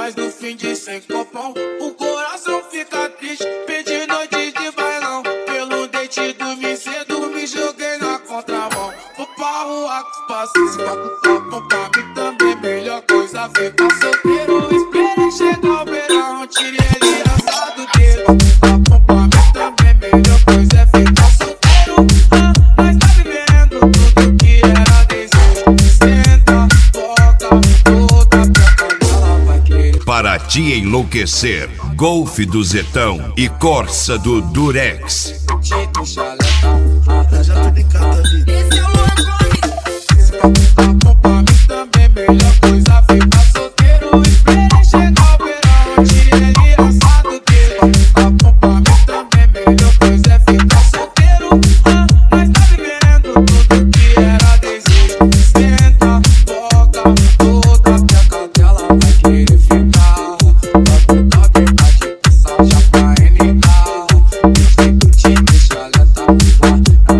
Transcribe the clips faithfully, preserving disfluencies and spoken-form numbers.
Mas no fim de sem copão, o coração fica triste, pedi noite de bailão. Pelo dente dormi cedo, me joguei na contramão. Vou pra rua com os parceiros, papo pra mim também. Melhor coisa ficar solteiro. Esperei chegar o verão, tirei ele assado dele. Papo pra mim também, melhor coisa é ficar solteiro. Ah, nós tá vivendo tudo que era desejo. Senta, toca, toda pra ela vai querer. Para te enlouquecer, Golf do Zetão e Corsa do Durex. Jeito chaleta, ah, já tô de cada vida. Esse é o Luan Gomes. Papo pra mim também, melhor coisa ficar solteiro. Esperei chegar o verão, tirei ele assado dele. Papo pra mim também, melhor coisa é ficar solteiro. Ah, nós tá vivendo tudo que era desejo. Senta, toca, toda peca dela vai querer ficar. Papo da verdade, essa já pra N A. Jeito de chaleta, ah,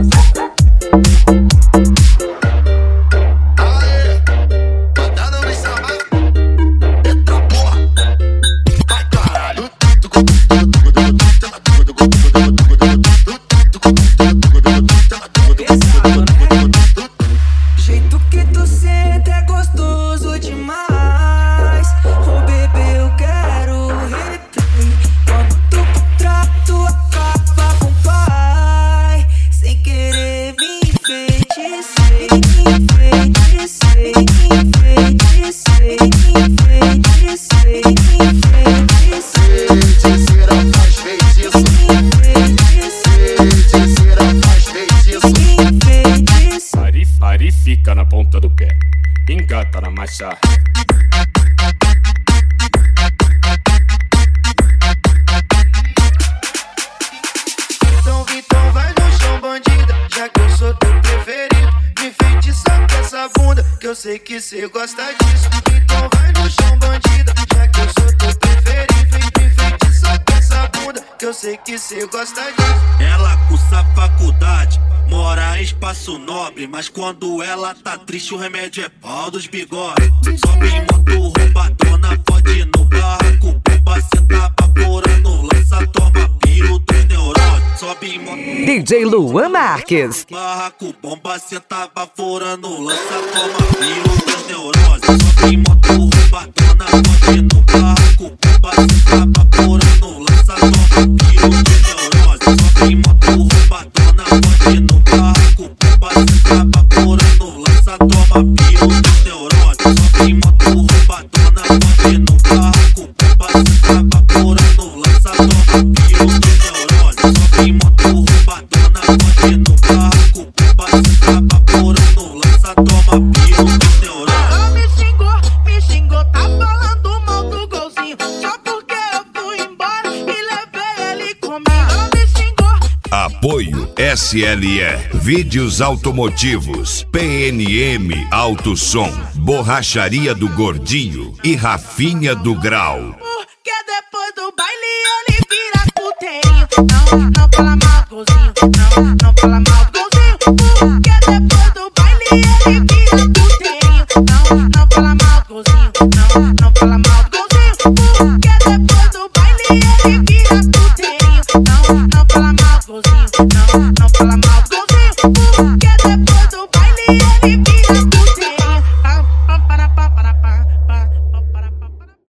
Jeito que tu senta é gostoso demais. Oh bebê, eu quero replay. Quando tu trato acaba com o pai. Sem querer me enfeitiçei, enfeitiçei, enfeitiçei, enfeitiçei, enfeitiçei. Feiticeira faz feitiço, feiticeira faz feitiço. Ari, Ari fica na ponta do pé, engata na marcha. Então, Vitão, vai no chão, bandida, já que eu sou teu preferido. Me enfeitiça com essa bunda, que eu sei que cê gosta disso. Então vai no chão, bandida, já que eu sou teu preferido. Me enfeitiça com essa bunda, que eu sei que cê gosta disso. Ela cursa faculdade, mora em espaço nobre, mas quando ela tá triste o remédio é pau dos bigodes. Sobe em moto roubadona, pode ir no barraco, bomba, cê tá vaporando, lança, toma piro dos neurônios. Sobe em moto D J Luan Marques. barraco, bomba, cê tá vaporando, lança, toma piro dos neurônios. Sobe em moto roubadona, pode ir no barraco, bomba, cê tá vaporando, lança, toma piro dos neurônios. Sobe em moto roubadona, pode ir no barraco, bomba, cê tá vaporando, lança, toma piro dos neurônios. Sobe em moto roubadona, pode ir no barraco, bomba, cê tá vaporando, lança, toma piro dos neurônios. Sobe em moto roubadona, pode ir no barraco, bomba, cê tá vaporando, lança, toma piro dos neurônios. Ela me xingou, me xingou, tá falando mal do golzinho. Só porque eu fui embora e levei ele comigo. Ela me xingou. Apoio S L E, Vídeos Automotivos, P N M Auto Som, Borracharia do Gordinho e Rafinha do Grau. Porque depois do baile ele vira puteirinho. Não, não fala mal do golzinho. Não, não